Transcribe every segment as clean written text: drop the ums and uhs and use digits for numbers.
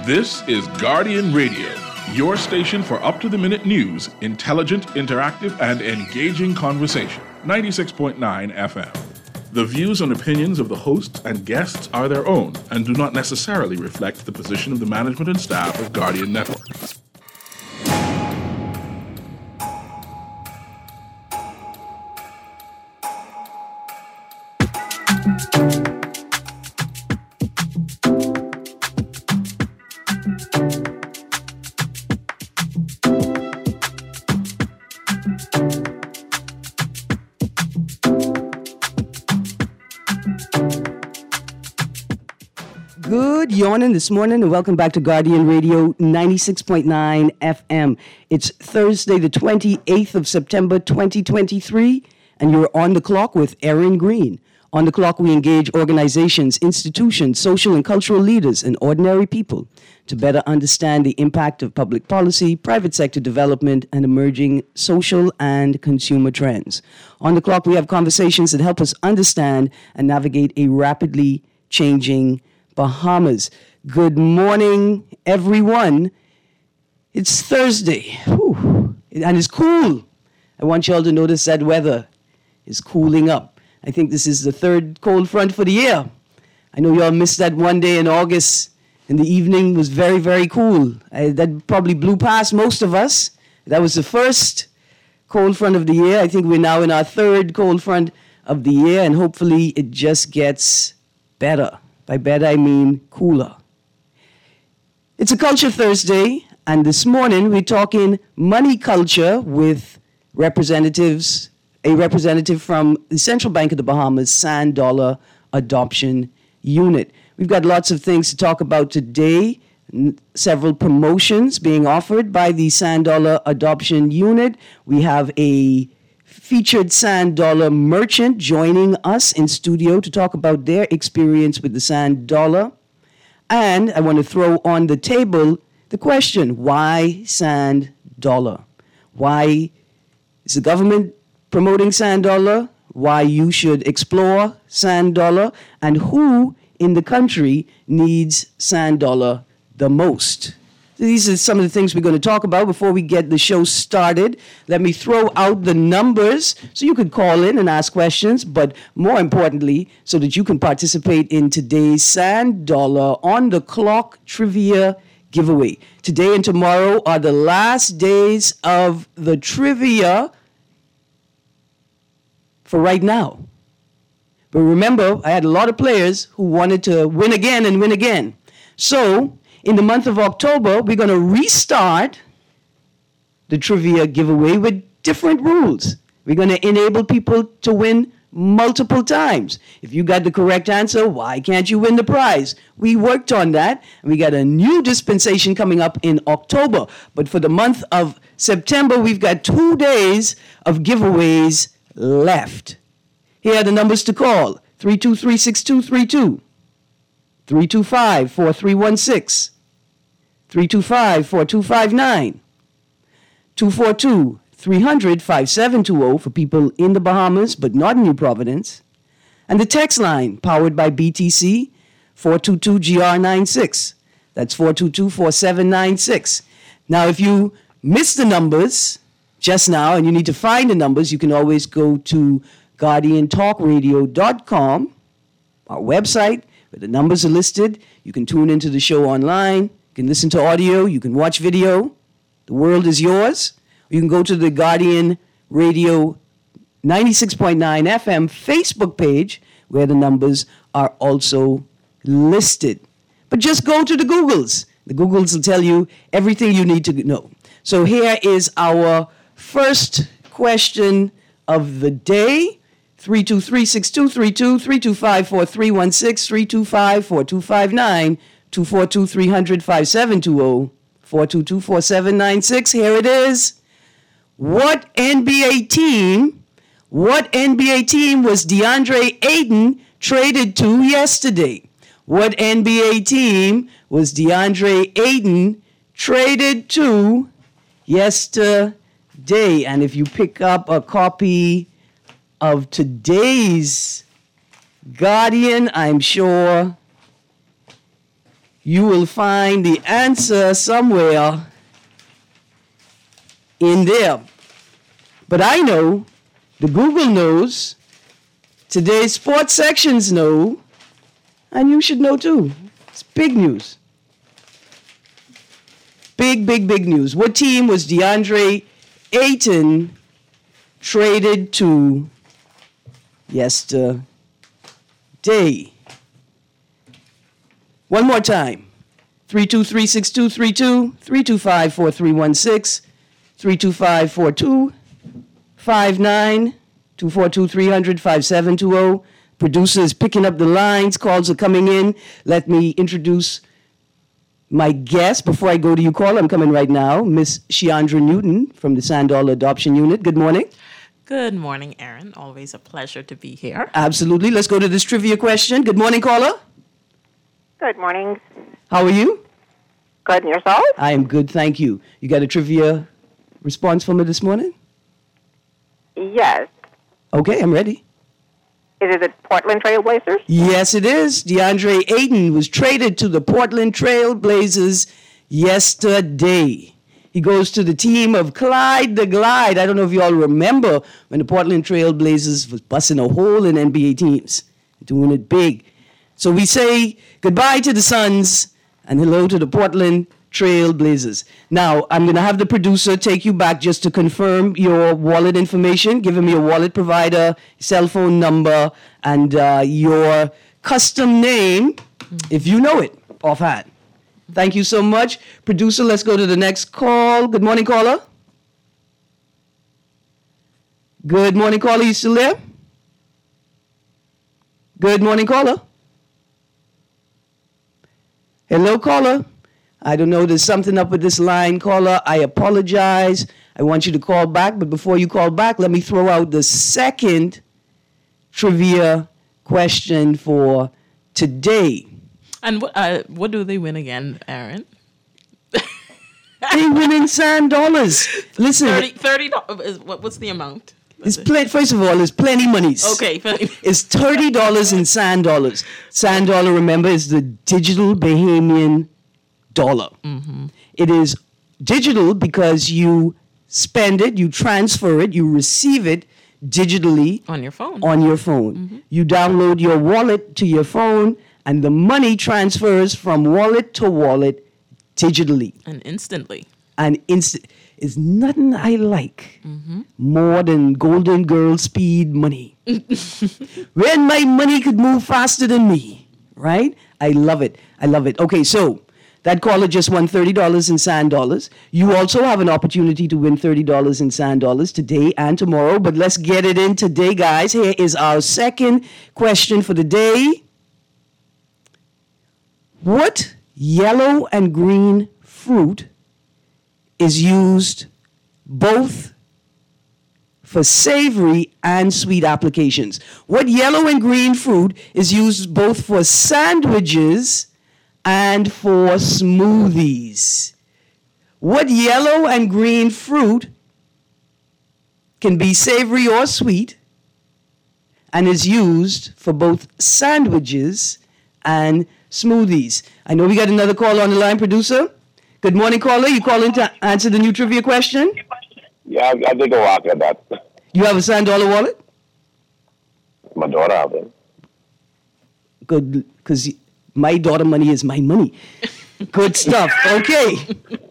This is Guardian Radio, your station for up-to-the-minute news, intelligent, interactive, and engaging conversation. 96.9 FM. The views and opinions of the hosts and guests are their own and do not necessarily reflect the position of the management and staff of Guardian Network. Good yawning this morning and welcome back to Guardian Radio 96.9 FM. It's Thursday, the 28th of September, 2023, and you're on the clock with Erin Green. On the clock, we engage organizations, institutions, social and cultural leaders, and ordinary people to better understand the impact of public policy, private sector development, and emerging social and consumer trends. On the clock, we have conversations that help us understand and navigate a rapidly changing Bahamas. Good morning, everyone. It's Thursday, and it's cool. I want you all to notice that weather is cooling up. I think this is the third cold front for the year. I know you all missed that one day in August, and the evening was very, very cool. That probably blew past most of us. That was the first cold front of the year. I think we're now in our third cold front of the year, and hopefully it just gets better. By better, I mean cooler. It's a Culture Thursday, and this morning we're talking money culture with a representative from the Central Bank of the Bahamas Sand Dollar Adoption Unit. We've got lots of things to talk about today, several promotions being offered by the Sand Dollar Adoption Unit. We have a featured Sand Dollar merchant joining us in studio to talk about their experience with the Sand Dollar. And I want to throw on the table the question, why Sand Dollar? Why is the government promoting Sand Dollar? Why you should explore Sand Dollar? And who in the country needs Sand Dollar the most? These are some of the things we're going to talk about before we get the show started. Let me throw out the numbers so you could call in and ask questions, but more importantly, so that you can participate in today's Sand Dollar on the Clock Trivia Giveaway. Today and tomorrow are the last days of the trivia for right now. But remember, I had a lot of players who wanted to win again and win again. So, in the month of October, we're going to restart the trivia giveaway with different rules. We're going to enable people to win multiple times. If you got the correct answer, why can't you win the prize? We worked on that, and we got a new dispensation coming up in October. But for the month of September, we've got 2 days of giveaways left. Here are the numbers to call: 323-6232. 325-4316, 325-4259, 242-300-5720 for people in the Bahamas but not in New Providence, and the text line powered by BTC, 422-GR96. That's 422-4796. Now, if you missed the numbers just now and you need to find the numbers, you can always go to GuardianTalkRadio.com, our website, where the numbers are listed. You can tune into the show online. You can listen to audio. You can watch video. The world is yours. You can go to the Guardian Radio 96.9 FM Facebook page, where the numbers are also listed. But just go to the Googles. The Googles will tell you everything you need to know. So here is our first question of the day. 323-6232, 325-4316, 325-4259, 242-300-5720, 422-4796. Here it is. What NBA team was DeAndre Ayton traded to yesterday? What NBA team was DeAndre Ayton traded to yesterday? And if you pick up a copy of today's Guardian, I'm sure you will find the answer somewhere in there. But I know, the Google knows, today's sports sections know, and you should know too. It's big news. Big, big, big news. What team was DeAndre Ayton traded to yesterday? One more time. 323-6232, 325-4316, 325-4259, 242-300-5720. Producer is picking up the lines. Calls are coming in. Let me introduce my guest. Before I go to you, caller, I'm coming right now. Miss Sheandra Newton from the Sandal Adoption Unit. Good morning. Good morning, Aaron. Always a pleasure to be here. Absolutely. Let's go to this trivia question. Good morning, caller. Good morning. How are you? Good, and yourself? I am good, thank you. You got a trivia response for me this morning? Yes. Okay, I'm ready. Is it the Portland Trail Blazers? Yes, it is. DeAndre Ayton was traded to the Portland Trail Blazers yesterday. He goes to the team of Clyde the Glide. I don't know if you all remember when the Portland Trail Blazers was busting a hole in NBA teams, doing it big. So we say goodbye to the Suns and hello to the Portland Trail Blazers. Now, I'm going to have the producer take you back just to confirm your wallet information. Give him your wallet provider, cell phone number, and your custom name, if you know it, offhand. Thank you so much. Producer, let's go to the next call. Good morning, caller. Good morning, caller. You still there? Good morning, caller. Hello, caller. I don't know, there's something up with this line, caller. I apologize. I want you to call back, but before you call back, let me throw out the second trivia question for today. And what do they win again, Aaron? They win in sand dollars. Listen. $30. What's the amount? First of all, it's plenty monies. Okay. It's $30 in sand dollars. Sand dollar, remember, is the digital Bahamian dollar. Mm-hmm. It is digital because you spend it, you transfer it, you receive it digitally on your phone. Mm-hmm. You download your wallet to your phone, and the money transfers from wallet to wallet digitally. And instantly. Is nothing I like more than Golden Girl speed money. When my money could move faster than me, right? I love it. Okay, so that caller just won $30 in sand dollars. You also have an opportunity to win $30 in sand dollars today and tomorrow, but let's get it in today, guys. Here is our second question for the day. What yellow and green fruit is used both for savory and sweet applications? What yellow and green fruit is used both for sandwiches and for smoothies? What yellow and green fruit can be savory or sweet and is used for both sandwiches and smoothies? I know we got another call on the line, producer. Good morning, caller. You calling to answer the new trivia question? Yeah, I think I'll walk at that. You have a sand dollar wallet? My daughter have it. Good, because my daughter money is my money. Good stuff. Okay.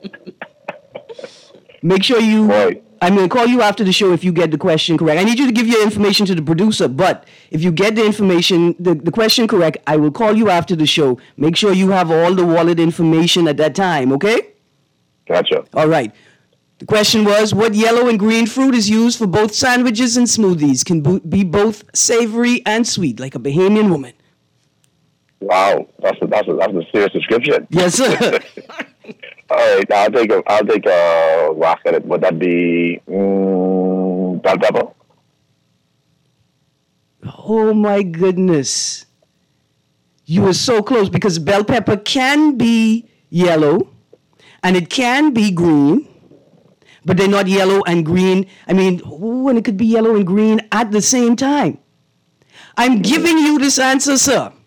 Make sure you... Right. I'm going to call you after the show if you get the question correct. I need you to give your information to the producer, but if you get the information, the question correct, I will call you after the show. Make sure you have all the wallet information at that time, okay? Gotcha. All right. The question was, what yellow and green fruit is used for both sandwiches and smoothies? Can be both savory and sweet, like a Bahamian woman. Wow, that's a serious description. Yes, sir. All right, I'll take a whack at it. Would that be bell pepper? Oh my goodness. You were so close because bell pepper can be yellow and it can be green, but they're not yellow and green. I mean, and it could be yellow and green at the same time. I'm giving you this answer, sir,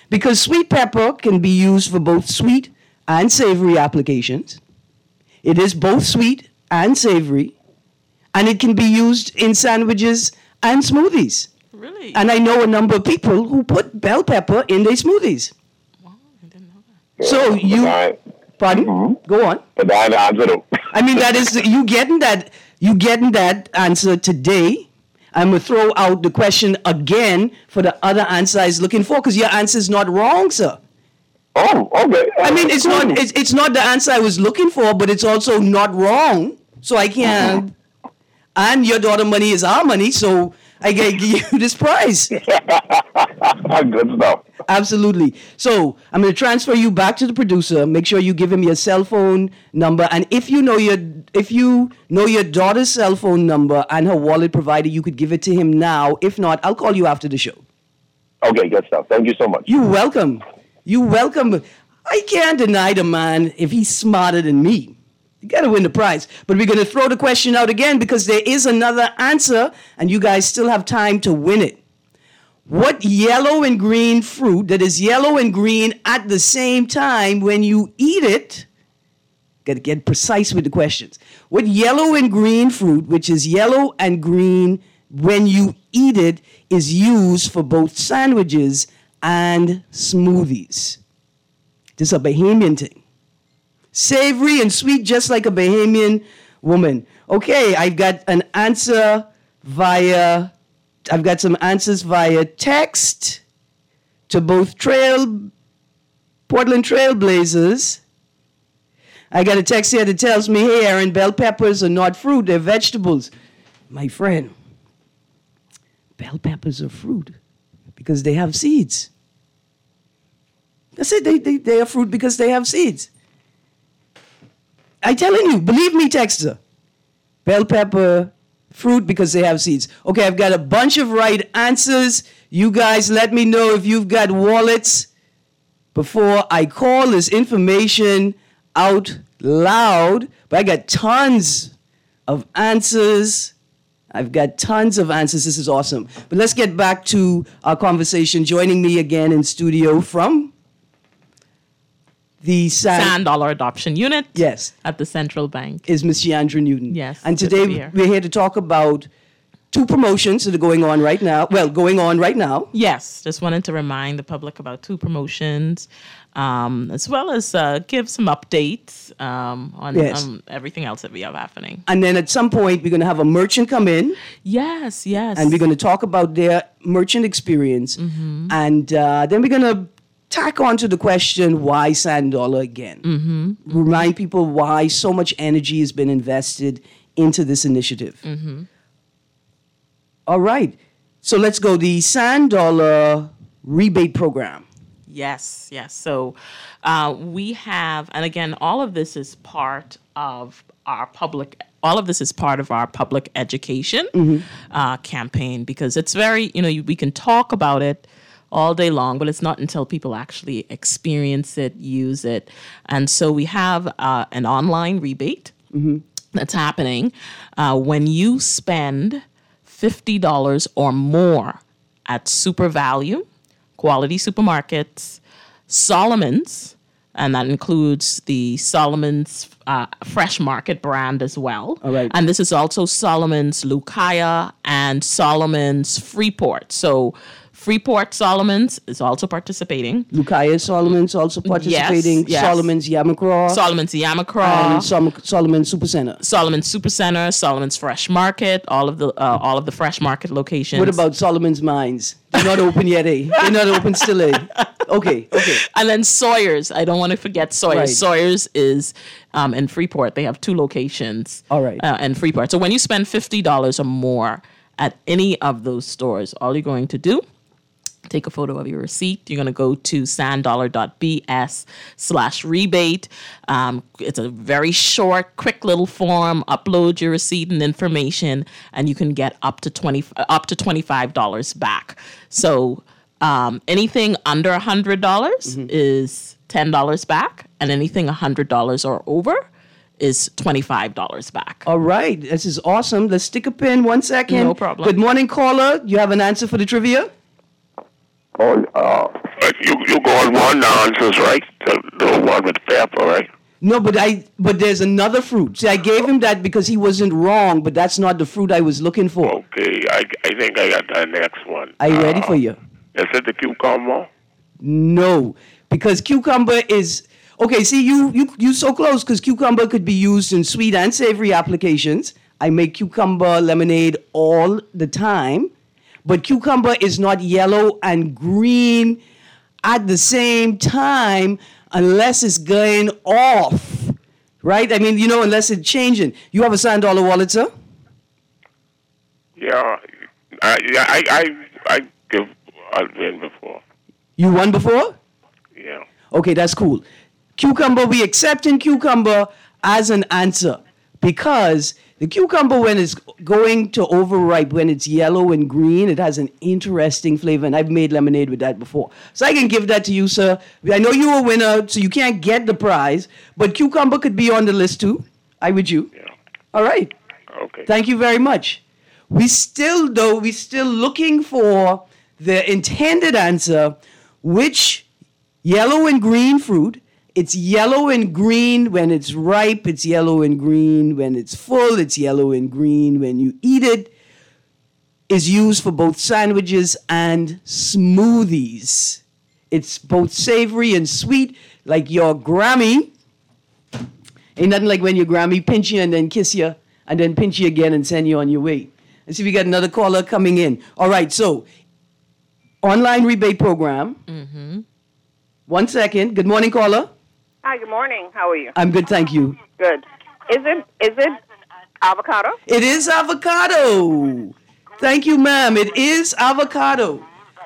Because sweet pepper can be used for both sweet and savory applications. It is both sweet and savory, and it can be used in sandwiches and smoothies. Really? And I know a number of people who put bell pepper in their smoothies. Wow, I didn't know that. So you, pardon? Go on. But I answer though. I mean, that is you getting that answer today. I'm gonna throw out the question again for the other answer I was looking for, because your answer is not wrong, sir. Oh, okay. I mean, it's not the answer I was looking for, but it's also not wrong. So I can't. And your daughter money is our money, so I gotta give you this prize. Good stuff. Absolutely. So I'm going to transfer you back to the producer. Make sure you give him your cell phone number, and if you know your daughter's cell phone number and her wallet provider, you could give it to him now. If not, I'll call you after the show. Okay, good stuff. Thank you so much. You're welcome. You're welcome. I can't deny the man if he's smarter than me. You got to win the prize. But we're going to throw the question out again because there is another answer, and you guys still have time to win it. What yellow and green fruit that is yellow and green at the same time when you eat it? Got to get precise with the questions. What yellow and green fruit, which is yellow and green when you eat it, is used for both sandwiches and smoothies? This is a Bahamian thing. Savory and sweet, just like a Bahamian woman. Okay, I've got some answers via text to both Portland Trailblazers. I got a text here that tells me, hey, Aaron, bell peppers are not fruit, they're vegetables. My friend, bell peppers are fruit because they have seeds. That's it, they are fruit because they have seeds. I'm telling you, believe me, texter. Bell pepper, fruit because they have seeds. Okay, I've got a bunch of right answers. You guys let me know if you've got wallets before I call this information out loud. But I got tons of answers. This is awesome. But let's get back to our conversation. Joining me again in studio from the Sand Dollar Adoption Unit. Yes. At the Central Bank. Is Ms. Chandra Newton. Yes. And today we're here to talk about two promotions that are going on right now. Yes. Just wanted to remind the public about two promotions, as well as give some updates on everything else that we have happening. And then at some point, we're going to have a merchant come in. Yes. And we're going to talk about their merchant experience. Mm-hmm. And then we're going to tack on to the question, why Sand Dollar again? Mm-hmm. Remind people why so much energy has been invested into this initiative. Mm-hmm. All right. So let's go. The Sand Dollar rebate program. Yes. So we have, and again, all of this is part of our public education campaign, because it's very, we can talk about it all day long, but it's not until people actually experience it, use it. And so we have an online rebate that's happening when you spend $50 or more at Super Value, Quality Supermarkets, Solomon's, and that includes the Solomon's Fresh Market brand as well. All right. And this is also Solomon's Lucaya and Solomon's Freeport. So Freeport Solomon's is also participating. Lucaya Solomon's also participating. Yes. Solomon's Yamacraw. And Solomon's Supercenter. Solomon's Supercenter, Solomon's Fresh Market, all of the Fresh Market locations. What about Solomon's Mines? They're not open yet, eh? They're not open still, eh? Okay. And then Sawyer's. I don't want to forget Sawyer's. Right. Sawyer's is in Freeport. They have two locations. All right. In Freeport. So when you spend $50 or more at any of those stores, all you're going to do, take a photo of your receipt. You're going to go to sanddollar.bs/rebate. It's a very short, quick little form. Upload your receipt and information, and you can get up to $25 back. So anything under $100 is $10 back, and anything $100 or over is $25 back. All right. This is awesome. Let's stick a pin 1 second. No problem. Good morning, caller. You have an answer for the trivia? Oh, But you go on one answers, right? The one with pepper, right? No, but there's another fruit. See, I gave him that because he wasn't wrong, but that's not the fruit I was looking for. Okay, I think I got the next one. Are you ready for you? Is it the cucumber? No, because cucumber is okay. See, you so close because cucumber could be used in sweet and savory applications. I make cucumber lemonade all the time, but cucumber is not yellow and green at the same time unless it's going off, right? I mean, unless it's changing. You have a $100 wallet, sir? Yeah, I give I've been before. You won before? Yeah. Okay, that's cool. Cucumber, we accepting cucumber as an answer because the cucumber, when it's going to overripe, when it's yellow and green, it has an interesting flavor, and I've made lemonade with that before. So I can give that to you, sir. I know you're a winner, so you can't get the prize, but cucumber could be on the list too. I with you. Yeah. All right. Okay. Thank you very much. We're still looking for the intended answer, which yellow and green fruit. It's yellow and green when it's ripe. It's yellow and green when it's full. It's yellow and green when you eat it. Is used for both sandwiches and smoothies. It's both savory and sweet, like your Grammy. Ain't nothing like when your Grammy pinch you and then kiss you, and then pinch you again and send you on your way. Let's see if we got another caller coming in. All right, so online rebate program. Mm-hmm. 1 second. Good morning, caller. Hi, good morning. How are you? I'm good, thank you. Good. Is it avocado? It is avocado. Thank you, ma'am. It is avocado.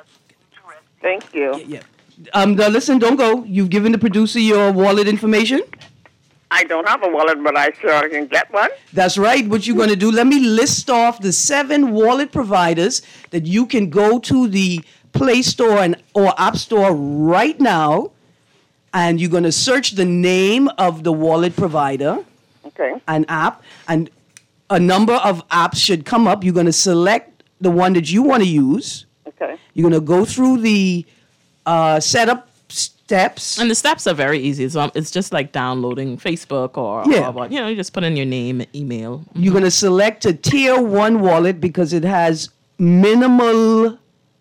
Thank you. Yeah. Now listen, don't go. You've given the producer your wallet information? I don't have a wallet, but I sure can get one. That's right. What you're going to do, let me list off the 7 wallet providers that you can go to the Play Store or App Store right now, and you're going to search the name of the wallet provider, Okay. an app, and a number of apps should come up. You're going to select the one that you want to use. Okay. You're going to go through the setup steps. And the steps are very easy. It's just like downloading Facebook or you just put in your name, email. You're going to select a tier 1 wallet because it has minimal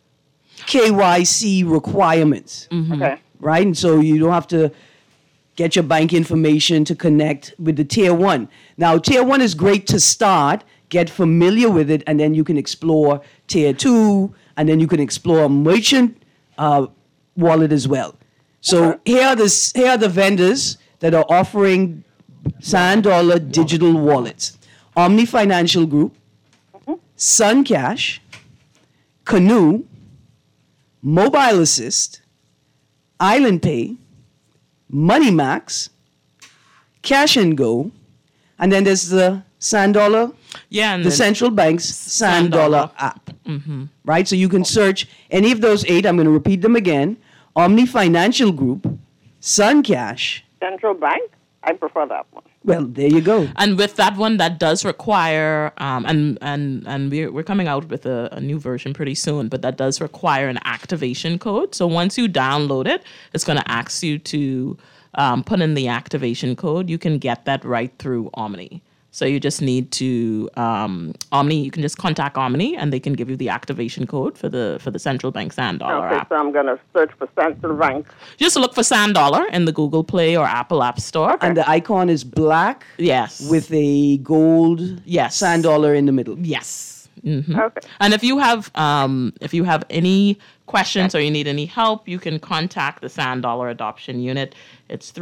KYC requirements. Okay. Right? And so you don't have to get your bank information to connect with the tier 1. Now, tier 1 is great to start, get familiar with it, and then you can explore tier 2, and then you can explore merchant wallet as well. So here are the vendors that are offering $100 digital wallets. Omni Financial Group, Sun Cash, Canoe, Mobile Assist, Island Pay, MoneyMax, Cash and Go, and then there's the $100, And the central bank's $100 app. Mm-hmm. Right? So you can search any of those 8. I'm going to repeat them again. Omni Financial Group, Sun Cash. Central Bank? I prefer that one. Well, there you go. And with that one, that does require, and we're coming out with a new version pretty soon, but that does require an activation code. So once you download it, it's going to ask you to put in the activation code. You can get that right through Omni. So you just need to Omni. You can just contact Omni, and they can give you the activation code for the Central Bank $100 Okay, app. so I'm going to search for Central Bank. Just look for $100 in the Google Play or Apple App Store. And the icon is black Yes. with a gold Yes. $100 in the middle. Yes. Mm-hmm. Okay. And if you have any questions or you need any help, you can contact the $100 Adoption Unit. It's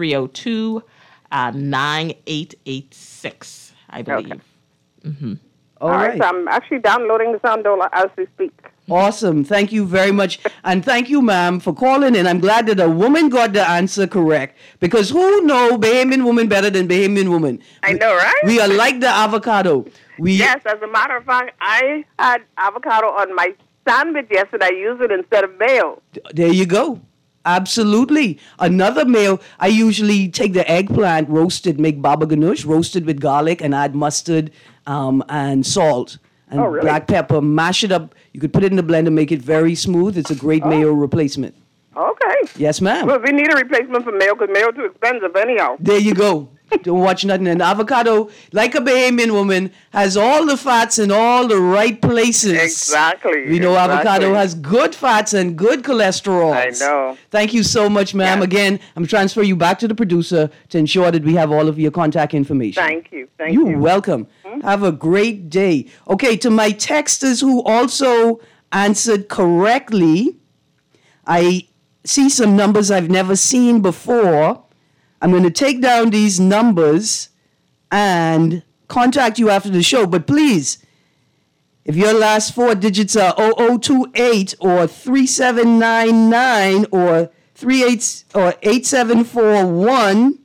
302-9886, I believe. Okay. All All right. right. So I'm actually downloading the $100 as we speak. Awesome. Thank you very much. And thank you, ma'am, for calling in. I'm glad that a woman got the answer correct. Because who know Bahamian woman better than Bahamian woman? I know, right? We are like the avocado. Yes, as a matter of fact, I had avocado on my sandwich yesterday. I used it instead of mayo. There you go. Absolutely. Another meal, I usually take the eggplant, roast it, make baba ganoush, roast it with garlic, and add mustard and salt and really? black pepper. Mash it up. You could put it in the blender, make it very smooth. It's a great mayo replacement. Okay. Yes, ma'am. Well, we need a replacement for mayo because mayo too expensive anyhow. There you go. Don't watch nothing. And avocado, like a Bahamian woman, has all the fats in all the right places. Exactly. We know avocado has good fats and good cholesterol. I know. Thank you so much, ma'am. Yes. Again, I'm transferring you back to the producer to ensure that we have all of your contact information. Thank you. Thank you. You're welcome. Have a great day. Okay, to my texters who also answered correctly, I see some numbers I've never seen before. I'm going to take down these numbers and contact you after the show. But please, if your last 4 digits are 0028 or 3799 or 8741,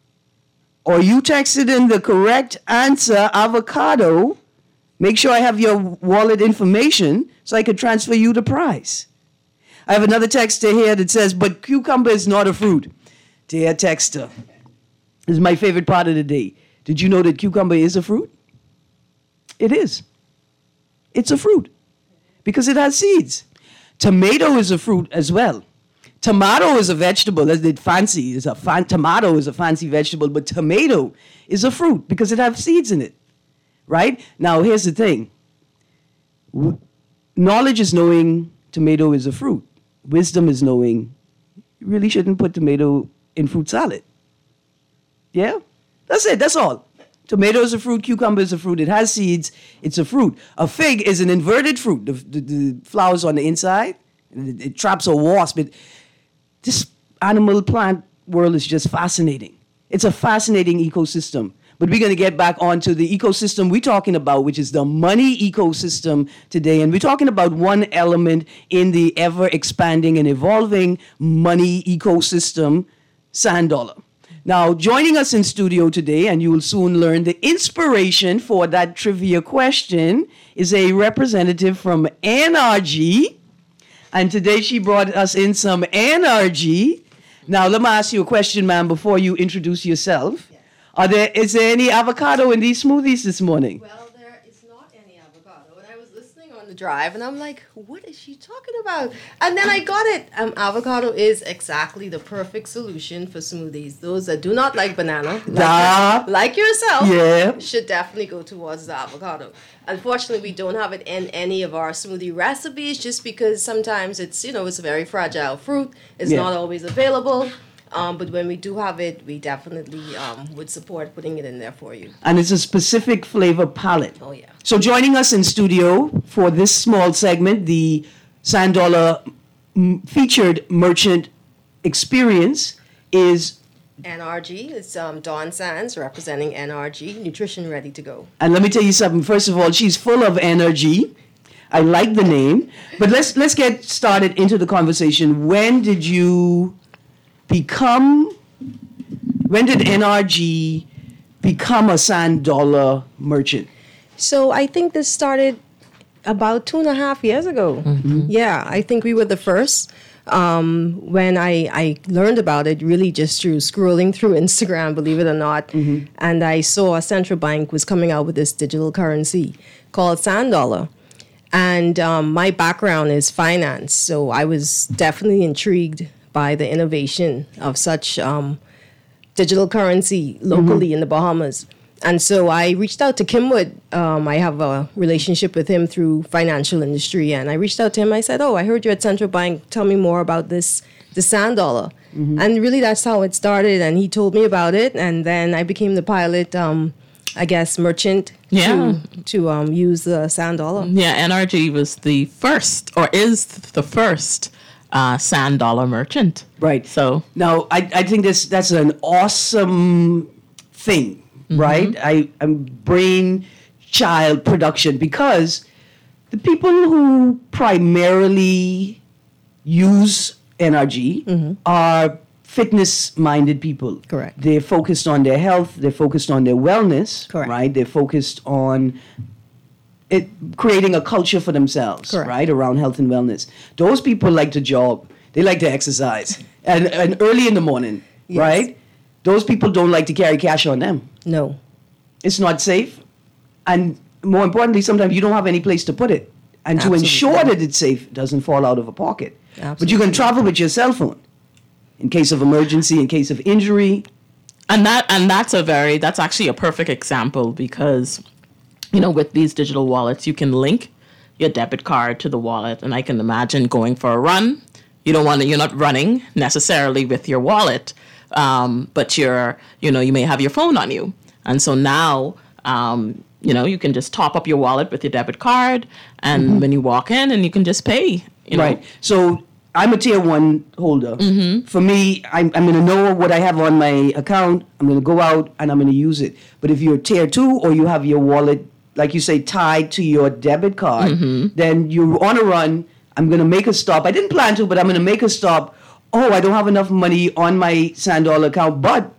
or you texted in the correct answer, avocado, make sure I have your wallet information so I could transfer you the prize. I have another texter here that says, but cucumber is not a fruit. Dear texter, this is my favorite part of the day. Did you know that cucumber is a fruit? It is. It's a fruit because it has seeds. Tomato is a fruit as well. Tomato is a vegetable. That's fancy. Tomato is a fancy vegetable, but tomato is a fruit because it has seeds in it, right? Now, here's the thing. Knowledge is knowing tomato is a fruit. Wisdom is knowing you really shouldn't put tomato in fruit salad. Yeah? That's it. That's all. Tomato is a fruit. Cucumber is a fruit. It has seeds. It's a fruit. A fig is an inverted fruit. The flowers on the inside. It traps a wasp. This animal plant world is just fascinating. It's a fascinating ecosystem. But we're going to get back onto the ecosystem we're talking about, which is the money ecosystem today. And we're talking about one element in the ever-expanding and evolving money ecosystem, sand dollar. Now, joining us in studio today, and you will soon learn the inspiration for that trivia question, is a representative from NRG. And today she brought us in some NRG. Now, let me ask you a question, ma'am, before you introduce yourself. Is there any avocado in these smoothies this morning? Well, there is not any avocado. And I was listening on the drive, and I'm like, what is she talking about? And then I got it. Avocado is exactly the perfect solution for smoothies. Those that do not like banana, like yourself, should definitely go towards the avocado. Unfortunately, we don't have it in any of our smoothie recipes just because sometimes it's a very fragile fruit. It's not always available. But when we do have it, we definitely would support putting it in there for you. And it's a specific flavor palette. Oh, yeah. So joining us in studio for this small segment, the Sand Dollar featured merchant experience is NRG. It's Dawn Sands representing NRG, Nutrition Ready to Go. And let me tell you something. First of all, she's full of energy. I like the name. But let's get started into the conversation. When did NRG become a Sand Dollar merchant? So I think this started about 2.5 years ago. Mm-hmm. Yeah, I think we were the first. When I learned about it, really just through scrolling through Instagram, believe it or not, and I saw a central bank was coming out with this digital currency called Sand Dollar. And my background is finance, so I was definitely intrigued by the innovation of such digital currency locally in the Bahamas. And so I reached out to Kimwood. I have a relationship with him through financial industry. And I reached out to him. I said, I heard you're at Central Bank. Tell me more about the Sand Dollar. Mm-hmm. And really, that's how it started. And he told me about it. And then I became the pilot, merchant to use the Sand Dollar. Yeah, NRG was the first, or is the first, Sand Dollar merchant. Right. So now I think that's an awesome thing, right? I'm brainchild production because the people who primarily use NRG are fitness-minded people. Correct. They're focused on their health. They're focused on their wellness. Correct. Right. They're focused on creating a culture for themselves, correct, right, around health and wellness. Those people like to jog. They like to exercise. and early in the morning, yes, right? Those people don't like to carry cash on them. No. It's not safe. And more importantly, sometimes you don't have any place to put it. And to Absolutely. ensure that it's safe, it doesn't fall out of a pocket. But you Absolutely. can travel with your cell phone in case of emergency, in case of injury. And that's actually a perfect example because, with these digital wallets, you can link your debit card to the wallet. And I can imagine going for a run. You're not running necessarily with your wallet, but you may have your phone on you. And so now, you can just top up your wallet with your debit card, and when you walk in, and you can just pay. Right. So I'm a tier 1 holder. For me, I'm going to know what I have on my account. I'm going to go out and I'm going to use it. But if you're tier 2 or you have your wallet, like you say, tied to your debit card, then you're on a run. I'm going to make a stop. I didn't plan to, but I'm going to make a stop. Oh, I don't have enough money on my Sandollar account, but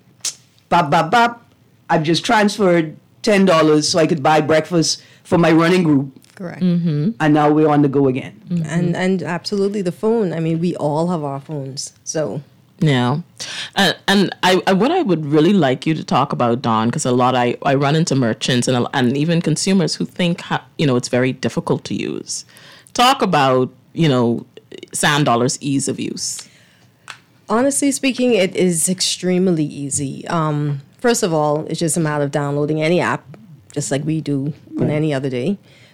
I've just transferred $10 so I could buy breakfast for my running group. Correct. And now we're on the go again. And absolutely the phone. I mean, we all have our phones. So Yeah. And what I would really like you to talk about, Dawn, because I run into merchants and even consumers who think, it's very difficult to use. Talk about, Sandollar's ease of use. honestly speaking, it is extremely easy. First of all, it's just a matter of downloading any app, just like we do on any other day.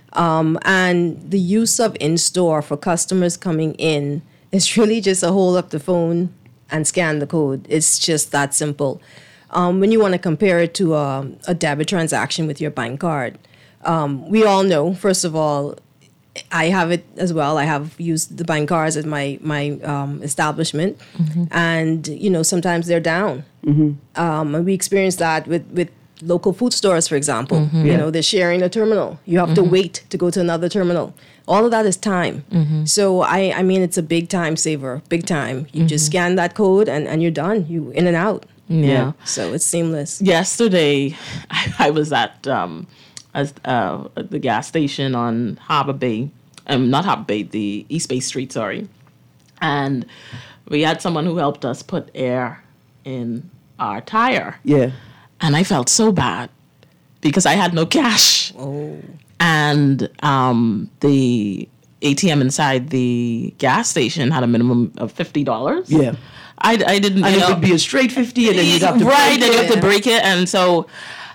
And the use of in-store for customers coming in is really just a hold up the phone and scan the code. It's just that simple. When you want to compare it to a debit transaction with your bank card, we all know, first of all, I have it as well. I have used the bank cards at my establishment, and sometimes they're down. And we experience that with local food stores, for example. They're sharing a terminal. You have to wait to go to another terminal. All of that is time. So I mean, it's a big time saver, big time. You just scan that code and you're done. You in and out. Yeah. So it's seamless. Yesterday, I was at the gas station on Harbor Bay, not Harbor Bay, the East Bay Street, sorry. And we had someone who helped us put air in our tire. Yeah. And I felt so bad because I had no cash. Oh. And the ATM inside the gas station had a minimum of $50. Yeah. I didn't, And it would be a straight 50 and then you'd have to right, break and you it. have to break it. And so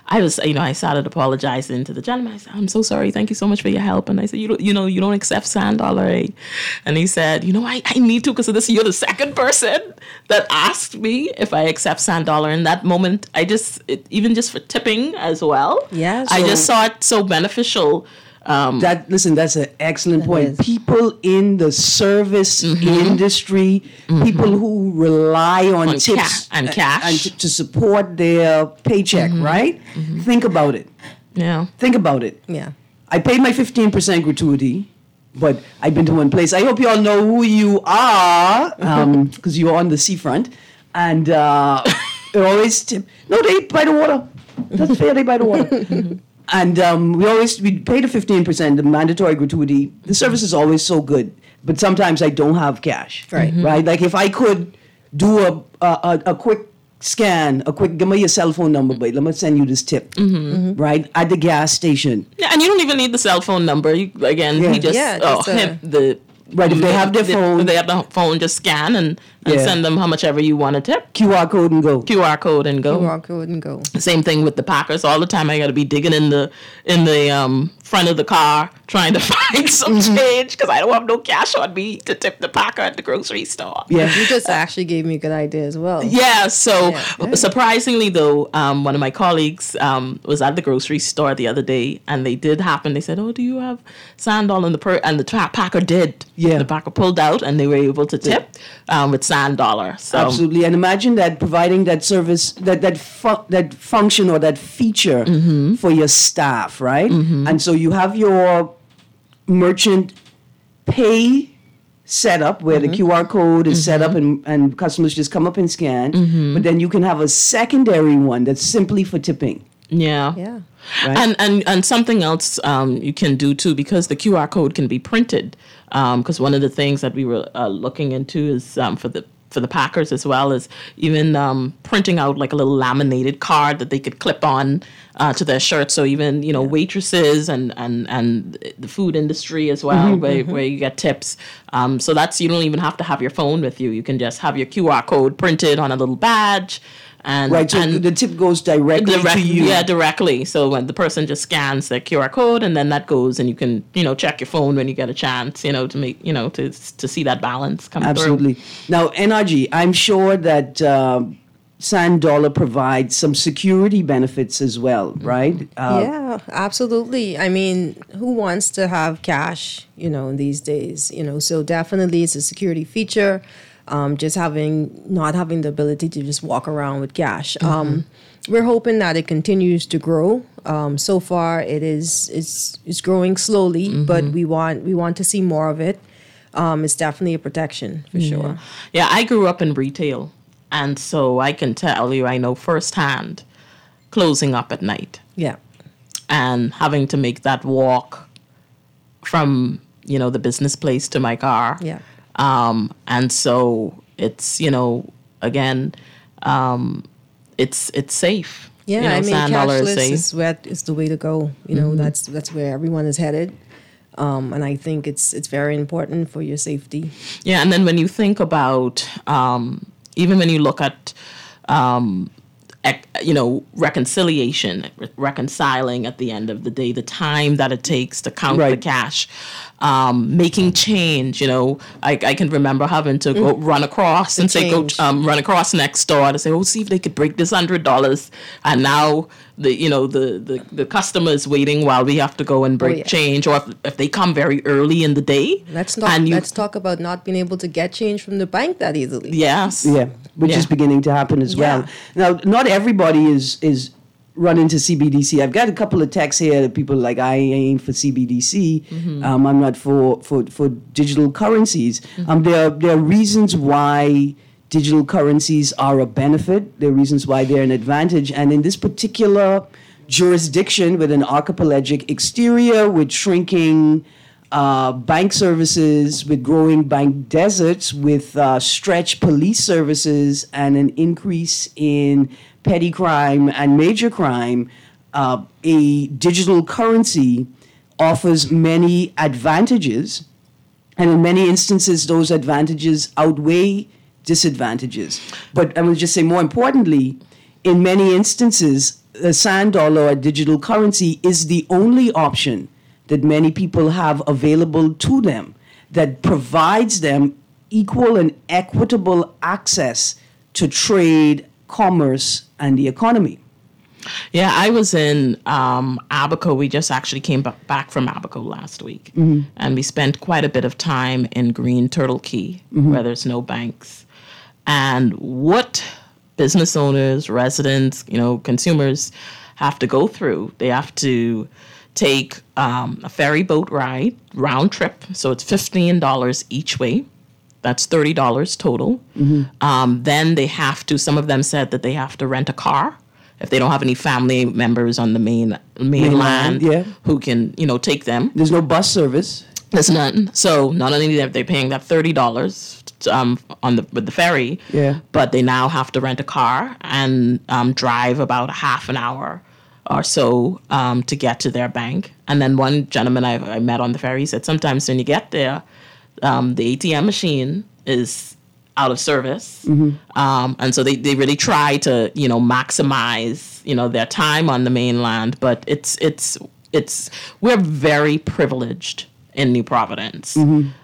I started apologizing to the gentleman. I said, I'm so sorry. Thank you so much for your help. And I said, you don't accept Sandollar, eh? And he said, I need to, because you're the second person that asked me if I accept Sandollar. In that moment, even just for tipping as well. Yeah, I so- just saw it so beneficial. That's an excellent point. is. People in the service industry, people who rely on tips and cash. and to support their paycheck, right? Think about it. Yeah. Think about it. Yeah. I paid my 15% gratuity, but I've been to one place. I hope you all know who you are, because you're on the seafront, and they always tip. No, they eat by the water. That's fair. They by the water. And we pay the 15%, the mandatory gratuity. The service is always so good, but sometimes I don't have cash. Right. Right. Like if I could do a quick scan, give me your cell phone number, but let me send you this tip. Right at the gas station. Yeah, and you don't even need the cell phone number. He just Right, if they have their phone. If they have the phone, just scan and send them how much ever you want to tip. QR code and go. QR code and go. QR code and go. Same thing with the Packers. All the time I got to be digging in the front of the car trying to find some change because I don't have no cash on me to tip the Packer at the grocery store. Yeah. You just actually gave me a good idea as well. Yeah, so Yeah. surprisingly though, one of my colleagues was at the grocery store the other day, and they said, "Oh, do you have Sandollar?" And the Packer did. Yeah. The Packer pulled out, and they were able to tip with Sandollar. So Absolutely, and imagine that providing that service, that function or that feature for your staff, right? And so you have your merchant pay set up where the QR code is set up and customers just come up and scan. But then you can have a secondary one that's simply for tipping. yeah. Yeah. Right. And something else you can do too, because the QR code can be printed. Because one of the things that we were looking into is for the packers as well is even printing out like a little laminated card that they could clip on to their shirt. So even, you know, waitresses and the food industry as well, where you get tips. So that's, you don't even have to have your phone with you. You can just have your QR code printed on a little badge. And, right, so the tip goes directly to you. Yeah, directly. So when the person just scans their QR code, and then that goes, and you can, you know, check your phone when you get a chance, you know, to make, you know, to see that balance come Absolutely. through. Now, NRG, I'm sure that Sand Dollar provides some security benefits as well, right? Yeah, absolutely. I mean, who wants to have cash, you know, these days? You know, so definitely it's a security feature. Just not having the ability to just walk around with cash. We're hoping that it continues to grow. So far, it's growing slowly, but we want to see more of it. It's definitely a protection for sure. Yeah, I grew up in retail, and so I can tell you, I know firsthand closing up at night. Yeah, and having to make that walk from, you know, the business place to my car. Yeah. And so it's, you know, again, it's safe. Yeah, you know, I mean, cashless is the way to go. You know, that's where everyone is headed. And I think it's very important for your safety. Yeah, and then when you think about, even when you look at, you know, reconciling at the end of the day, the time that it takes to count the cash, making change. You know, I can remember having to go run across and say, run across next door to say, oh, see if they could break this $100. And now the customer is waiting while we have to go and break change, or if they come very early in the day. Let's talk about not being able to get change from the bank that easily. Yes. Yeah, which is beginning to happen as well. Now, not everybody is running to CBDC. I've got a couple of texts here that people are like, I ain't for CBDC. I'm not for digital currencies. There are reasons why digital currencies are a benefit. There are reasons why they're an advantage. And in this particular jurisdiction with an archipelagic exterior, with shrinking bank services, with growing bank deserts, with stretched police services, and an increase in petty crime and major crime, a digital currency offers many advantages. And in many instances, those advantages outweigh disadvantages. But I would just say, more importantly, in many instances, the sand dollar or digital currency is the only option that many people have available to them that provides them equal and equitable access to trade, commerce, and the economy. Yeah, I was in Abaco. We just actually came back from Abaco last week. And we spent quite a bit of time in Green Turtle Key, where there's no banks. And what business owners, residents, you know, consumers have to go through, they have to take a ferry boat ride, round trip. So it's $15 each way. That's $30 total. Then they have to, some of them said that they have to rent a car if they don't have any family members on the mainland who can, you know, take them. There's no bus service. There's none. So not only are they paying that $30 with the ferry, but they now have to rent a car and drive about a half an hour or so to get to their bank. And then one gentleman I met on the ferry said sometimes when you get there, the ATM machine is out of service. And so they really try to, you know, maximize, you know, their time on the mainland. But we're very privileged in New Providence.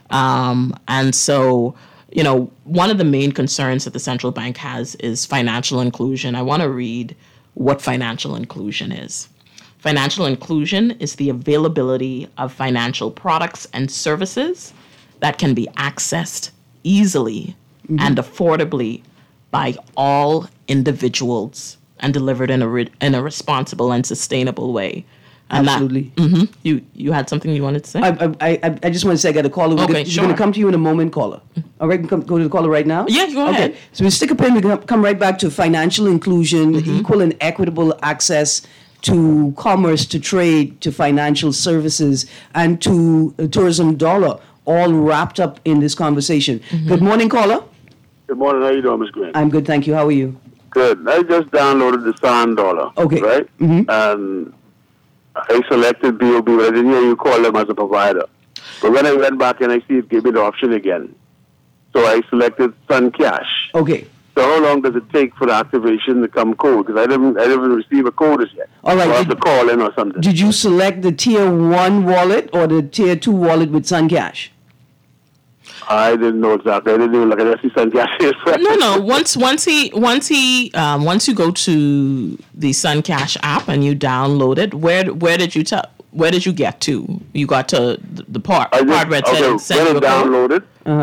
And so, you know, one of the main concerns that the central bank has is financial inclusion. I want to read what financial inclusion is. Financial inclusion is the availability of financial products and services that can be accessed easily and affordably by all individuals and delivered in a responsible and sustainable way. And absolutely. You had something you wanted to say? I just want to say I got a caller. We're going to come to you in a moment, caller. All right, go to the caller right now? Yeah, go ahead. Okay, so we stick a pin. We come right back to financial inclusion, equal and equitable access to commerce, to trade, to financial services, and to the tourism dollar, all wrapped up in this conversation. Good morning, caller. Good morning. How you doing, Ms. Green? I'm good, thank you. How are you? Good. I just downloaded the Sand Dollar. Okay. Right? Mm-hmm. And I selected BOB, but I didn't hear you call them as a provider. But when I went back and I see it gave me the option again. So I selected Sun Cash. Okay. So how long does it take for the activation to come code? Because I didn't receive a code as yet. All right. So I have to call in or something. Did you select the Tier 1 wallet or the Tier 2 wallet with Sun Cash? I didn't know exactly. I didn't even look at the Sun Cash. No. Once you go to the Sun Cash app and you download it, where did you get to? You got to the part where it said when I downloaded,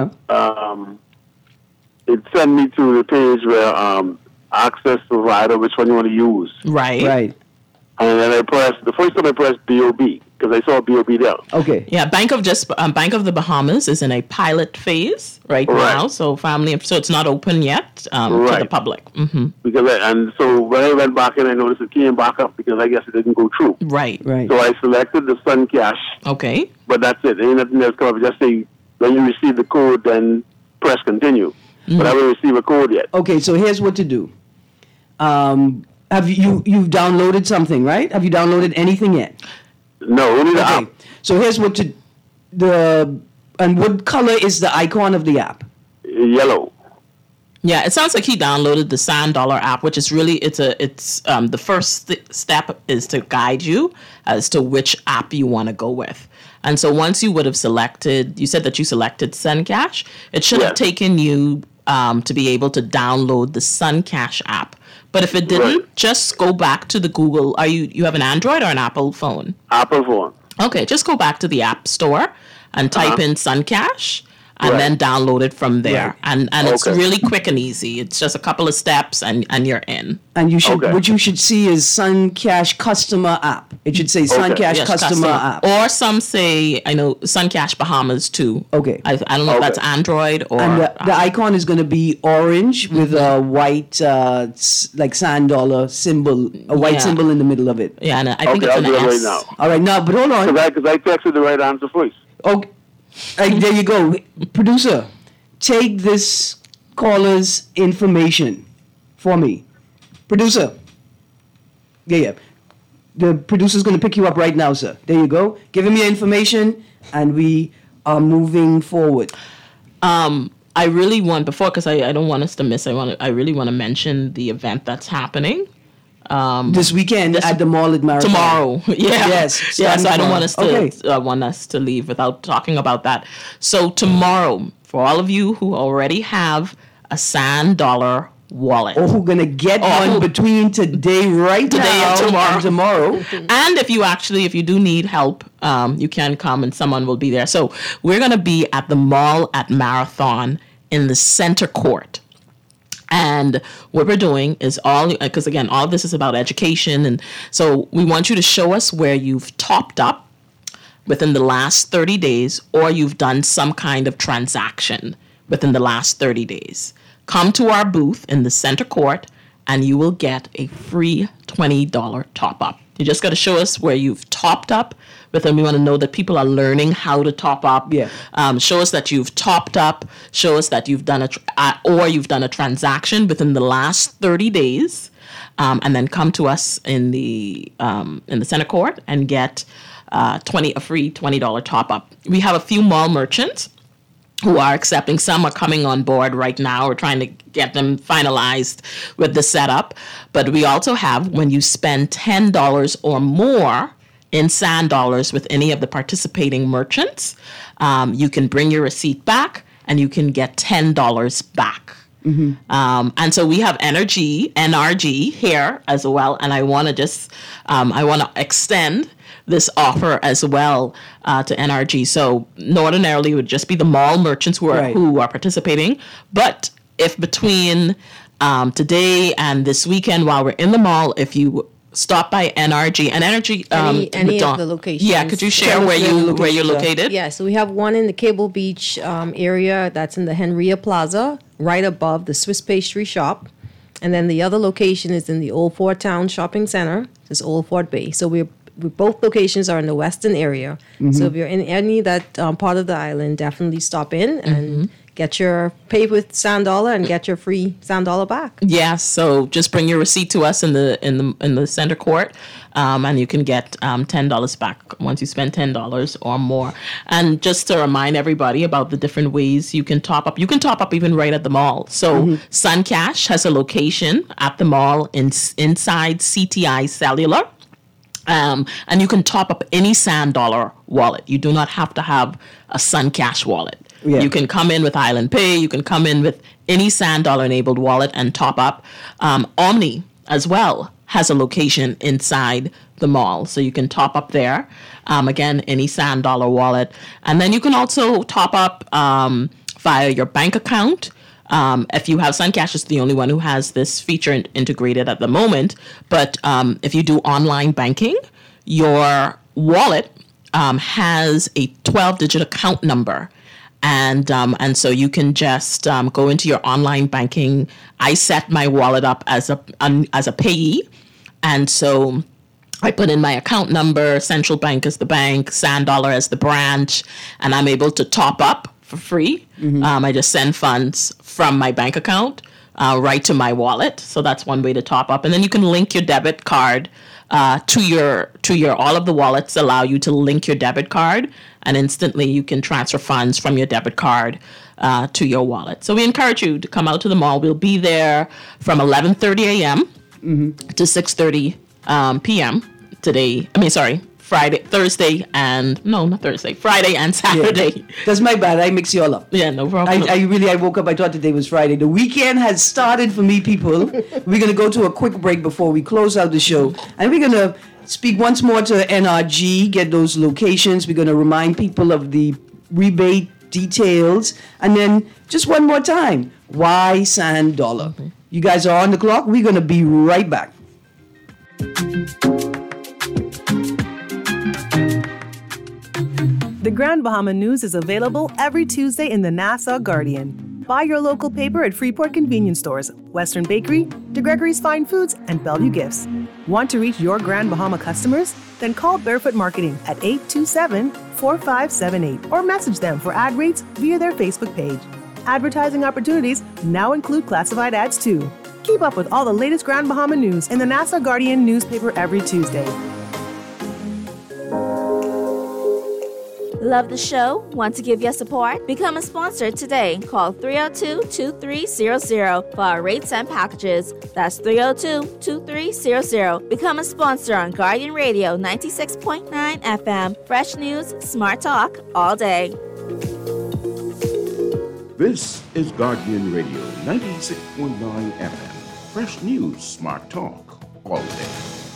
it sent me to the page where access provider, which one you want to use. Right. And then the first time I pressed BOB because I saw BOB there. Okay. Yeah, Bank of the Bahamas is in a pilot phase right now, so it's not open yet to the public. Mm-hmm. So when I went back in, I noticed it came back up because I guess it didn't go through. Right. So I selected the Sun Cash. Okay. But that's it. Ain't nothing else come up. Just say when you receive the code, then press continue. Mm-hmm. But I haven't received a code yet. Okay, so here's what to do. Have you've downloaded something, right? Have you downloaded anything yet? No, only the app. So here's what and what color is the icon of the app? Yellow. Yeah, it sounds like he downloaded the Sand Dollar app, which is really the first step is to guide you as to which app you want to go with. And so once you would have selected, you said that you selected Sun Cash, it should have taken you to be able to download the Sun Cash app. But if it didn't, just go back to the Google. You have an Android or an Apple phone? Apple phone. Okay, just go back to the App Store and type in Sun Cash and then download it from there. And it's really quick and easy. It's just a couple of steps and you're in. And you should what you should see is Sun Cash Customer App. It should say Sun Cash Customer App. Or some say, I know, Sun Cash Bahamas too. Okay. I don't know if that's Android or... And the icon is going to be orange with a white, like Sand Dollar symbol, a white symbol in the middle of it. Yeah, and I think it's I'll an do it S. right now. All right, now, but hold on. Because I texted the right answer first. Okay. There you go. Producer, take this caller's information for me. Producer. Yeah. The producer's going to pick you up right now, sir. There you go. Give him your information, and we are moving forward. I really want, because I don't want us to miss, I really want to mention the event that's happening. This weekend at the mall at Marathon. Tomorrow. Yeah. Yes. Yeah, so I don't want us to leave without talking about that. So tomorrow, for all of you who already have a Sand Dollar wallet. Or who going to get one between today and tomorrow. And if you do need help, you can come and someone will be there. So we're going to be at the mall at Marathon in the center court. And what we're doing is because again, all of this is about education. And so we want you to show us where you've topped up within the last 30 days or you've done some kind of transaction within the last 30 days. Come to our booth in the center court and you will get a free $20 top up. You just got to show us where you've topped up with them. We want to know that people are learning how to top up. Yeah. Show us that you've topped up. Show us that you've done a transaction within the last 30 days, and then come to us in the center court and get a free $20 top up. We have a few mall merchants who are accepting. Some are coming on board right now. We're trying to get them finalized with the setup. But we also have, when you spend $10 or more in Sand Dollars with any of the participating merchants, you can bring your receipt back and you can get $10 back. Mm-hmm. And so we have NRG here as well. And I want to extend this offer as well to NRG. So ordinarily it would just be the mall merchants who are participating. But if between today and this weekend while we're in the mall, if you stop by NRG and NRG any of the locations. Yeah, could you share where you're located? Yeah, so we have one in the Cable Beach area that's in the Henria Plaza, right above the Swiss Pastry Shop. And then the other location is in the Old Fort Town Shopping Center. It's Old Fort Bay. So we both locations are in the western area. Mm-hmm. So if you're in any of that part of the island, definitely stop in and pay with Sand Dollar and get your free Sand Dollar back. Yes, so just bring your receipt to us in the center court, and you can get $10 back once you spend $10 or more. And just to remind everybody about the different ways you can top up. You can top up even right at the mall. So Sun Cash has a location at the mall inside CTI Cellular. And you can top up any Sand Dollar wallet. You do not have to have a Sun Cash wallet. Yeah. You can come in with Island Pay. You can come in with any Sand Dollar enabled wallet and top up. Omni as well has a location inside the mall, so you can top up there. Again, any Sand Dollar wallet. And then you can also top up via your bank account. If you have Sun Cash, is the only one who has this feature integrated at the moment. But if you do online banking, your wallet has a 12-digit account number. And so you can just go into your online banking. I set my wallet up as a payee. And so I put in my account number, Central Bank as the bank, Sand Dollar as the branch, and I'm able to top up for free. I just send funds from my bank account right to my wallet. So that's one way to top up. And then you can link your debit card to your all of the wallets allow you to link your debit card, and instantly you can transfer funds from your debit card to your wallet. So we encourage you to come out to the mall. We'll be there from 11:30 a.m. to 6:30 p.m. today. Friday and Saturday. Yeah. That's my bad. I mix you all up. Yeah, no problem. I woke up, I thought today was Friday. The weekend has started for me, people. We're going to go to a quick break before we close out the show. And we're going to speak once more to NRG, get those locations. We're going to remind people of the rebate details. And then just one more time, why Sand Dollar? Okay. You guys are on the clock. We're going to be right back. The Grand Bahama News is available every Tuesday in the Nassau Guardian. Buy your local paper at Freeport convenience stores, Western Bakery, DeGregory's Fine Foods, and Bellevue Gifts. Want to reach your Grand Bahama customers? Then call Barefoot Marketing at 827-4578 or message them for ad rates via their Facebook page. Advertising opportunities now include classified ads too. Keep up with all the latest Grand Bahama news in the Nassau Guardian newspaper every Tuesday. Love the show? Want to give your support? Become a sponsor today. Call 302-2300 for our rates and packages. That's 302-2300. Become a sponsor on Guardian Radio 96.9 FM. Fresh news, smart talk, all day. This is Guardian Radio 96.9 FM. Fresh news, smart talk, all day.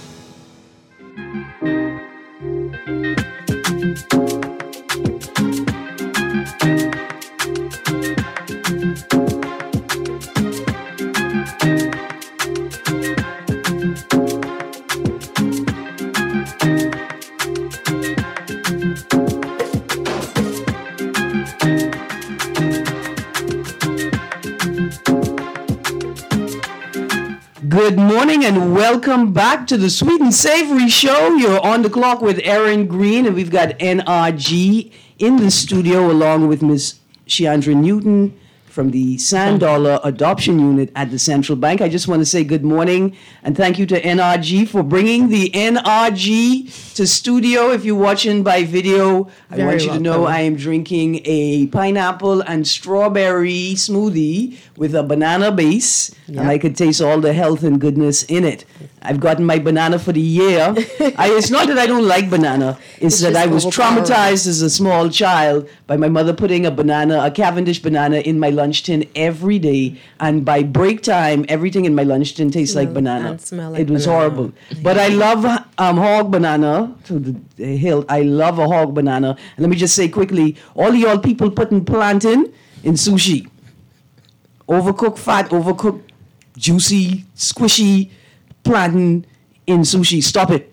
Good morning and welcome back to the Sweet and Savory Show. You're on the clock with Aaron Green, and we've got NRG in the studio along with Miss Sheandra Newton from the Sand Dollar Adoption Unit at the Central Bank. I just want to say good morning and thank you to NRG for bringing the NRG to studio. If you're watching by video, I want you to know I am drinking a pineapple and strawberry smoothie with a banana base, and I could taste all the health and goodness in it. I've gotten my banana for the year. It's not that I don't like banana. It's that I was traumatized as a small child by my mother putting a Cavendish banana in my lunch tin every day. And by break time, everything in my lunch tin tastes like banana. It was horrible. But I love hog banana to the hilt. I love a hog banana. And let me just say quickly, all y'all people putting plantain in sushi. Overcooked fat, overcooked, juicy, squishy plantain in sushi. Stop it.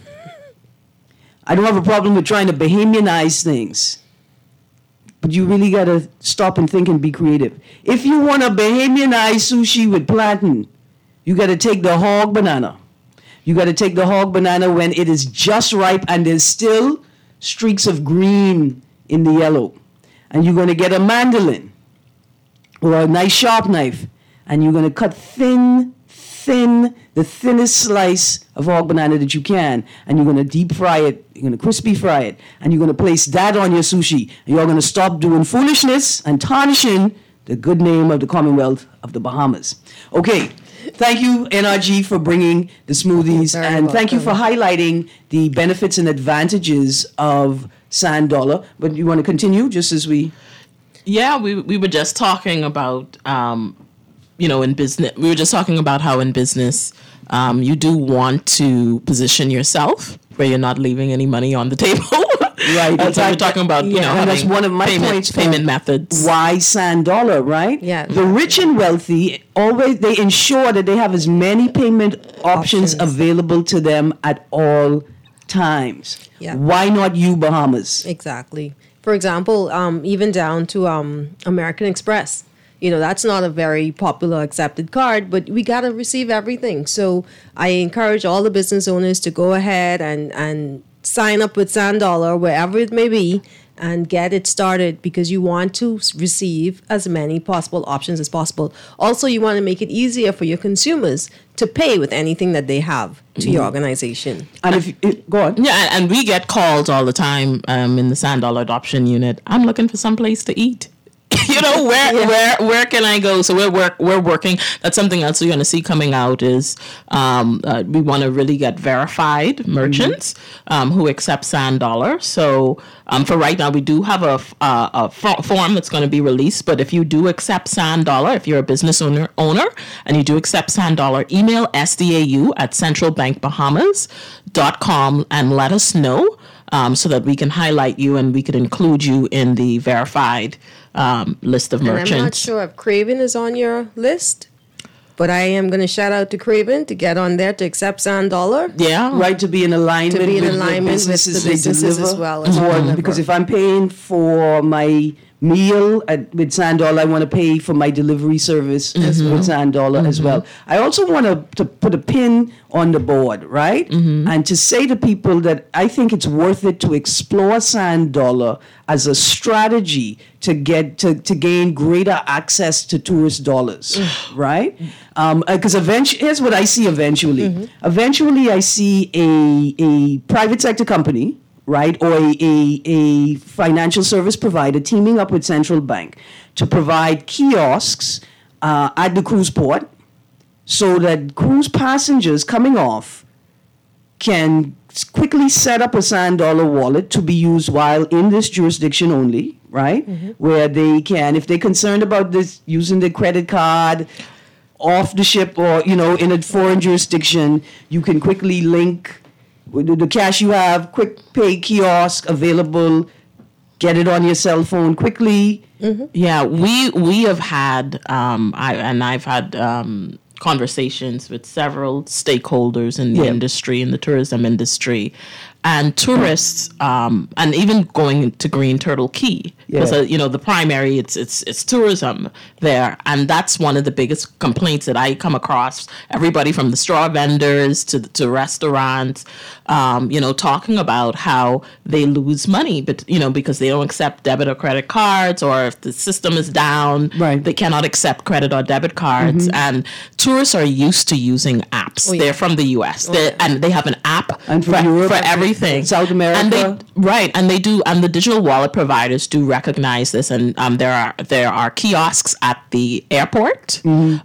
I don't have a problem with trying to Bahamianize things. But you really got to stop and think and be creative. If you want to Bahamianize sushi with plantain, you got to take the hog banana. You got to take the hog banana when it is just ripe and there's still streaks of green in the yellow. And you're going to get a mandolin. or a nice sharp knife, and you're going to cut thin, the thinnest slice of hog banana that you can, and you're going to deep fry it, you're going to crispy fry it, and you're going to place that on your sushi. And you're going to stop doing foolishness and tarnishing the good name of the Commonwealth of the Bahamas. Okay, thank you, NRG, for bringing the smoothies, and thank you for highlighting the benefits and advantages of Sand Dollar. But you want to continue just as we... Yeah, we were just talking about... in business, we were just talking about how in business, you do want to position yourself where you're not leaving any money on the table. Right. And so we're talking about, and that's one of my points. Payment methods. Why Sand Dollar, right? Yeah. The rich and wealthy they ensure that they have as many payment options available to them at all times. Yeah. Why not you, Bahamas? Exactly. For example, even down to American Express. That's not a very popular accepted card, but we got to receive everything. So I encourage all the business owners to go ahead and sign up with Sand Dollar, wherever it may be, and get it started, because you want to receive as many possible options as possible. Also, you want to make it easier for your consumers to pay with anything that they have to your organization. And go on. Yeah, and we get calls all the time in the Sand Dollar Adoption Unit. I'm looking for some place to eat. Where can I go? So we're working. That's something else we're going to see coming out is we want to really get verified merchants who accept Sand Dollar. So for right now, we do have a form that's going to be released. But if you do accept Sand Dollar, if you're a business owner and you do accept Sand Dollar, email SDAU@centralbankbahamas.com and let us know. So that we can highlight you and we could include you in the verified list of merchants. And I'm not sure if Craven is on your list, but I am going to shout out to Craven to get on there to accept Sand Dollar. Yeah. Right, to be in alignment with the businesses as well. Because if I'm paying for my meal with Sand Dollar, I want to pay for my delivery service with Sand Dollar as well. I also want to put a pin on the board, right? And to say to people that I think it's worth it to explore Sand Dollar as a strategy to get to gain greater access to tourist dollars, right? Because eventually, here's what I see eventually. Eventually, I see a private sector company, right, or a financial service provider teaming up with Central Bank to provide kiosks at the cruise port so that cruise passengers coming off can quickly set up a Sand Dollar wallet to be used while in this jurisdiction only, right, where they can, if they're concerned about this, using their credit card off the ship or, in a foreign jurisdiction, you can quickly link the cash you have, quick pay kiosk available, get it on your cell phone quickly. Yeah, we have had, I've had conversations with several stakeholders in the industry, in the tourism industry, and tourists, and even going to Green Turtle Key, because the primary it's tourism there, and that's one of the biggest complaints that I come across. Everybody from the straw vendors to restaurants, talking about how they lose money, but because they don't accept debit or credit cards, or if the system is down, they cannot accept credit or debit cards, and tourists are used to using apps. They're from the U.S. And they have an app for everything. South America, and they do, and the digital wallet providers do recognize this, and there are kiosks at the airport,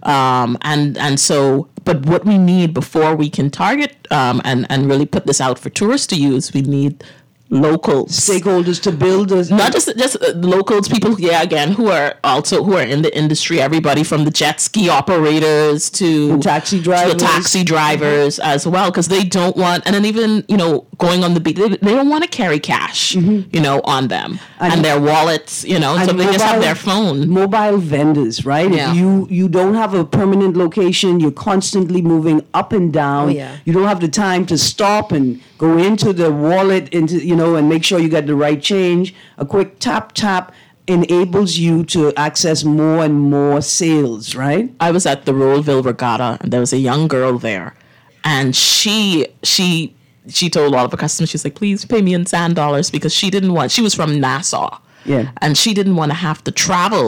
and so. But what we need before we can target and really put this out for tourists to use, we need local stakeholders to build not just locals, people who are in the industry, everybody from the jet ski operators to taxi drivers as well, because they don't want, and then even going on the beach, they don't want to carry cash on them and their wallets, so they just have their phone. Mobile vendors, right? If you don't have a permanent location, you're constantly moving up and down. You don't have the time to stop and go into the wallet and make sure you got the right change. A quick tap enables you to access more and more sales, right? I was at the Rollville Regatta, and there was a young girl there, and she told all of her customers, she's like, please pay me in Sand Dollars, because she was from Nassau. And she didn't want to have to travel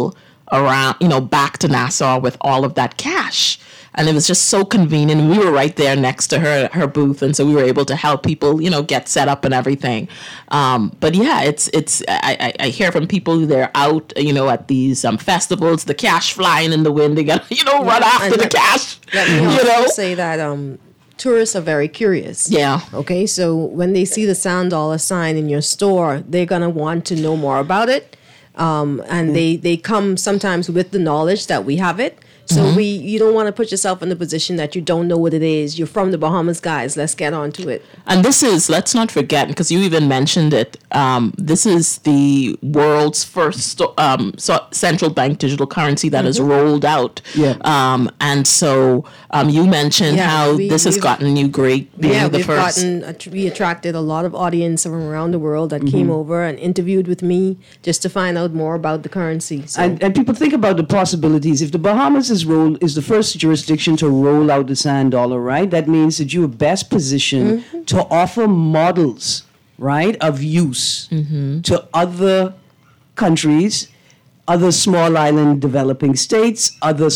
around, back to Nassau with all of that cash. And it was just so convenient. We were right there next to her booth, and so we were able to help people, get set up and everything. But yeah, it's I hear from people, they're out, at these festivals, the cash flying in the wind. They got run after the cash. Let me also say that tourists are very curious. Yeah. Okay, so when they see the Sand Dollar sign in your store, they're gonna want to know more about it, and they come sometimes with the knowledge that we have it. So you don't want to put yourself in the position that you don't know what it is. You're from the Bahamas, guys. Let's get on to it. And this is, let's not forget, because you even mentioned it, this is the world's first central bank digital currency that is rolled out. Yeah. And so you mentioned how this has gotten you great being the first. We attracted a lot of audience from around the world that came over and interviewed with me just to find out more about the currency. So. And people think about the possibilities. If the Bahamas is the first jurisdiction to roll out the Sand Dollar, right? That means that you are best positioned to offer models, right, of use to other countries, other small island developing states,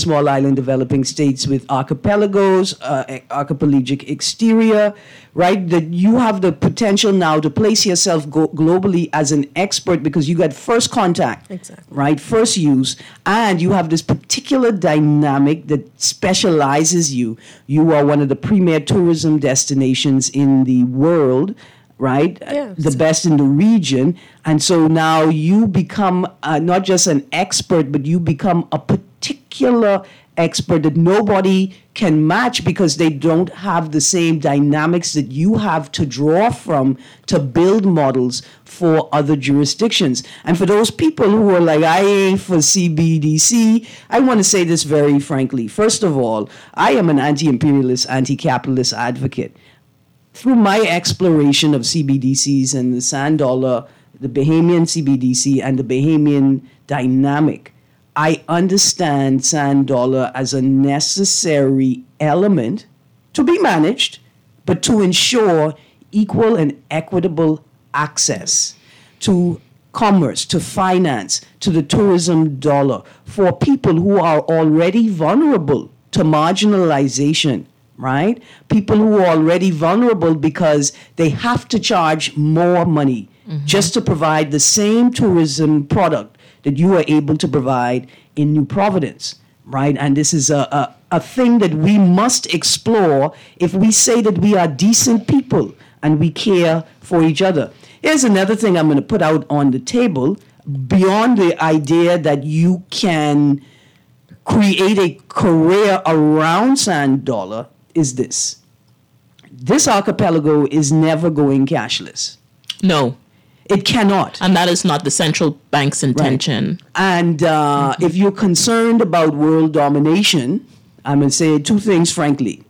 with archipelagos, archipelagic exterior, right? That you have the potential now to place yourself globally as an expert because you got first contact, right? First use, and you have this particular dynamic that specializes you. You are one of the premier tourism destinations in the world, right? Yes. The best in the region. And so now you become not just an expert, but you become a particular expert that nobody can match because they don't have the same dynamics that you have to draw from to build models for other jurisdictions. And for those people who are like, I ain't for CBDC, I want to say this very frankly. First of all, I am an anti-imperialist, anti-capitalist advocate. Through my exploration of CBDCs and the Sand Dollar, the Bahamian CBDC and the Bahamian dynamic, I understand Sand Dollar as a necessary element to be managed, but to ensure equal and equitable access to commerce, to finance, to the tourism dollar for people who are already vulnerable to marginalization. Right? People who are already vulnerable because they have to charge more money just to provide the same tourism product that you are able to provide in New Providence, right? And this is a thing that we must explore if we say that we are decent people and we care for each other. Here's another thing I'm going to put out on the table beyond the idea that you can create a career around Sand Dollar is this. This archipelago is never going cashless. No. It cannot. And that is not the central bank's intention. Right. And if you're concerned about world domination, I'm going to say two things frankly.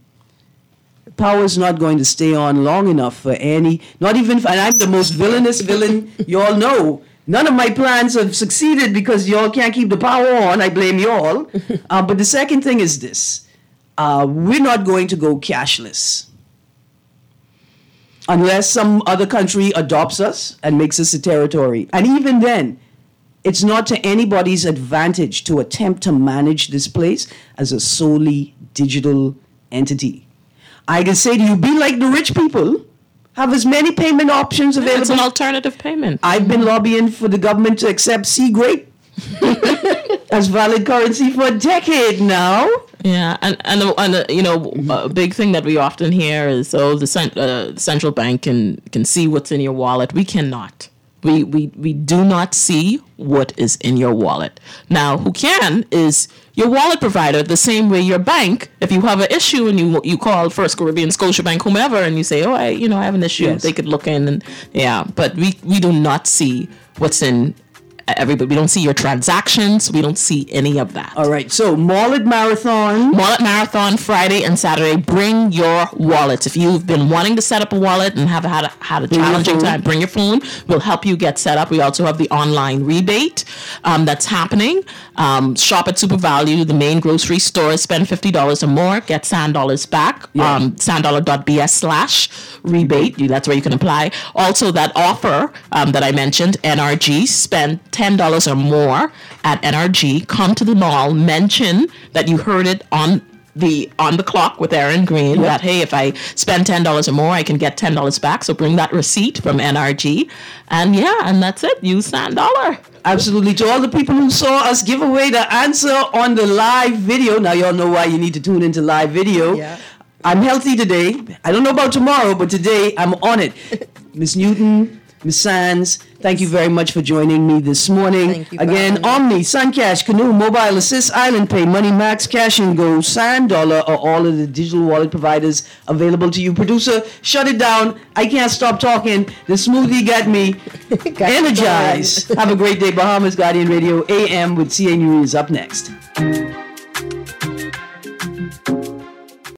Power is not going to stay on long enough for any, not even, and I'm the most villainous villain you all know. None of my plans have succeeded because y'all can't keep the power on. I blame y'all. But the second thing is this. We're not going to go cashless unless some other country adopts us and makes us a territory. And even then, it's not to anybody's advantage to attempt to manage this place as a solely digital entity. I can say to you, be like the rich people. Have as many payment options available. It's an alternative payment. I've been lobbying for the government to accept Seagrape as valid currency for a decade now. Yeah, and a big thing that we often hear is, the central bank can see what's in your wallet. We cannot. We do not see what is in your wallet. Now, who can is your wallet provider, the same way your bank. If you have an issue and you call First Caribbean, Scotiabank, whomever, and you say, I have an issue, yes. They could look in and but we do not see what's in everybody. We don't see your transactions. We don't see any of that. All right. So Mullet Marathon Friday and Saturday. Bring your wallets. If you've been wanting to set up a wallet and have had a challenging time, bring your phone. We'll help you get set up. We also have the online rebate that's happening. Shop at Super Value, the main grocery store. Spend $50 or more. Get Sand Dollars back. Yeah. sanddollar.bs/rebate. That's where you can apply. Also, that offer that I mentioned, NRG, spend $10 or more at NRG, come to the mall, mention that you heard it on the clock with Aaron Green, that, hey, if I spend $10 or more, I can get $10 back. So bring that receipt from NRG. And that's it. Use Sand Dollar. Absolutely. To all the people who saw us give away the answer on the live video, now y'all know why you need to tune into live video. Yeah. I'm healthy today. I don't know about tomorrow, but today I'm on it. Miss Newton, Miss Sands, thank you very much for joining me this morning. Thank you. Again, Omni, SunCash, Canoe, Mobile Assist, Island Pay, Money Max, Cash and Go, Sand Dollar are all of the digital wallet providers available to you. Producer, shut it down. I can't stop talking. The smoothie got me energized. Have a great day. Bahamas Guardian Radio AM with CA News up next.